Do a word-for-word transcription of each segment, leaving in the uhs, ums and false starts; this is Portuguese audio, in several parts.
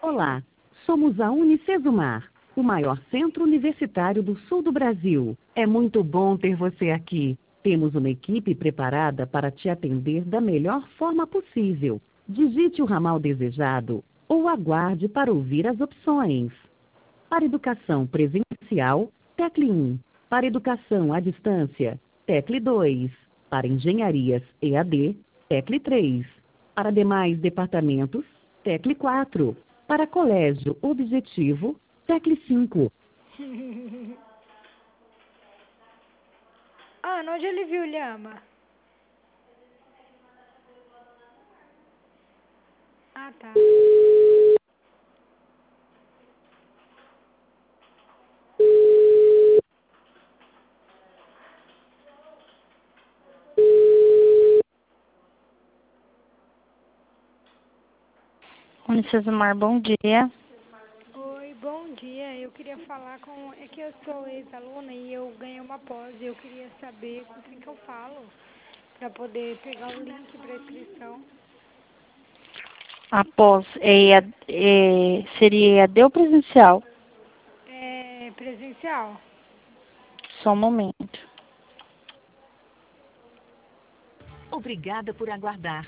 Olá, somos a Unicesumar, o maior centro universitário do sul do Brasil. É muito bom ter você aqui. Temos uma equipe preparada para te atender da melhor forma possível. Digite o ramal desejado ou aguarde para ouvir as opções. Para educação presencial, tecle um. Para educação à distância, tecle dois. Para engenharias E A D, tecle três. Para demais departamentos, tecle quatro. Para colégio objetivo, tecle cinco. Ah, onde ele viu lhama? Ah, tá. Unicesumar, bom dia. Oi, bom dia. Eu queria falar com... É que eu sou ex-aluna e eu ganhei uma pós e eu queria saber com quem que eu falo para poder pegar o link para inscrição. Após, é, é, seria E A D ou presencial? É presencial. Só um momento. Obrigada por aguardar.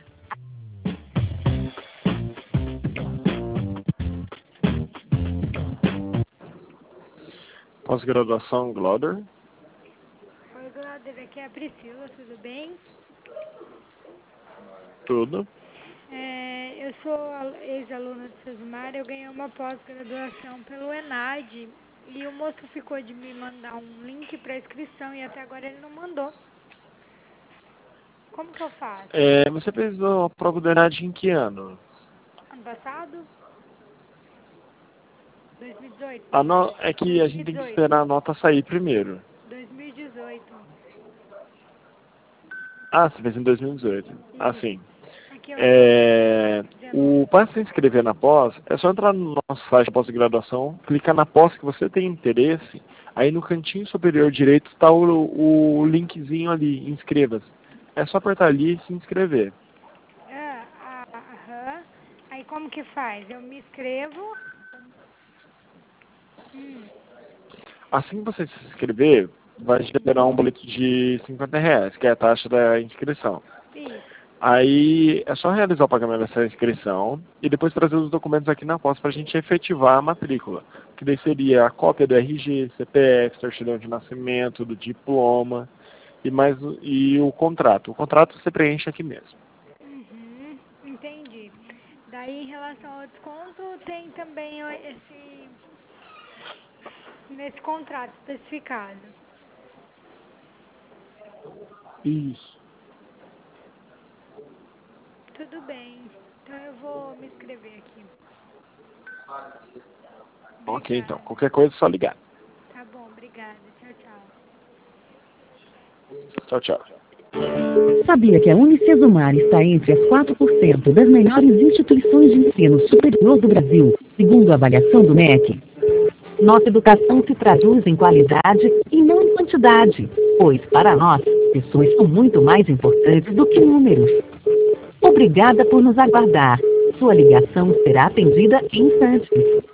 Pós-graduação Glóder. Oi, Glóder, aqui é a Priscila, tudo bem? Tudo. É, eu sou ex-aluna do Sesumar, eu ganhei uma pós-graduação pelo ENAD e o moço ficou de me mandar um link para inscrição e até agora ele não mandou. Como que eu faço? É, você fez a prova do ENAD em que ano? Ano passado? dois mil e dezoito. A no... É que a gente tem que esperar a nota sair primeiro. dois mil e dezoito. Ah, você fez em dois mil e dezoito. Ah, sim. Aqui eu É... O... Para se inscrever na pós, é só entrar no nosso site de pós-graduação, clicar na pós que você tem interesse, aí no cantinho superior direito está o, o linkzinho ali, inscreva-se. É só apertar ali e se inscrever. Ah, ah, aham. Aí como que faz? Eu me inscrevo. Hum. Assim que você se inscrever, vai gerar um boleto de cinquenta reais, que é a taxa da inscrição. Isso. Aí é só realizar o pagamento dessa inscrição e depois trazer os documentos aqui na pós para a gente efetivar a matrícula. Que daí seria a cópia do R G, C P F, certidão de nascimento, do diploma e, mais, e o contrato. O contrato você preenche aqui mesmo. Uhum, entendi. Daí, em relação ao desconto, tem também esse, nesse contrato especificado. Isso. Tudo bem. Então eu vou me inscrever aqui. Ok, então. Qualquer coisa é só ligar. Tá bom, obrigada. Tchau, Tchau, tchau. tchau. Sabia que a Unicesumar está entre as quatro por cento das melhores instituições de ensino superior do Brasil, segundo a avaliação do M E C? Nossa educação se traduz em qualidade e não em quantidade, pois, para nós, pessoas são muito mais importantes do que números. Obrigada por nos aguardar. Sua ligação será atendida em instantes.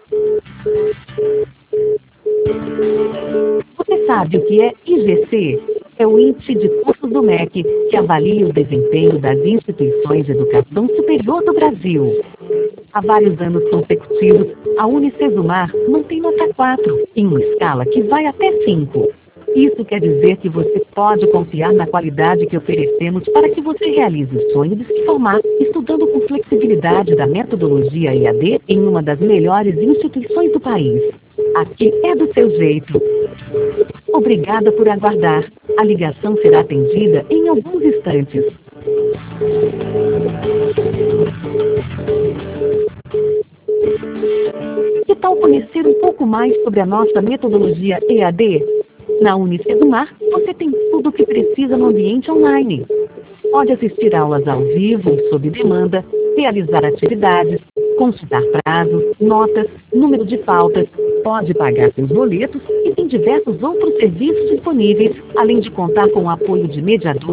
Você sabe o que é I G C? É o Índice de Cursos do M E C, que avalia o desempenho das instituições de educação superior do Brasil. Há vários anos consecutivos, a Unicesumar mantém nota quatro, em uma escala que vai até cinco. Isso quer dizer que você pode confiar na qualidade que oferecemos para que você realize o sonho de se formar, estudando com flexibilidade da metodologia E A D em uma das melhores instituições do país. Aqui é do seu jeito. Obrigada por aguardar. A ligação será atendida em alguns instantes. Que tal conhecer um pouco mais sobre a nossa metodologia E A D? Na Unicesumar, você tem tudo o que precisa no ambiente online. Pode assistir aulas ao vivo ou sob demanda, realizar atividades, consultar prazos, notas, número de faltas, pode pagar seus boletos e tem diversos outros serviços disponíveis, além de contar com o apoio de mediadores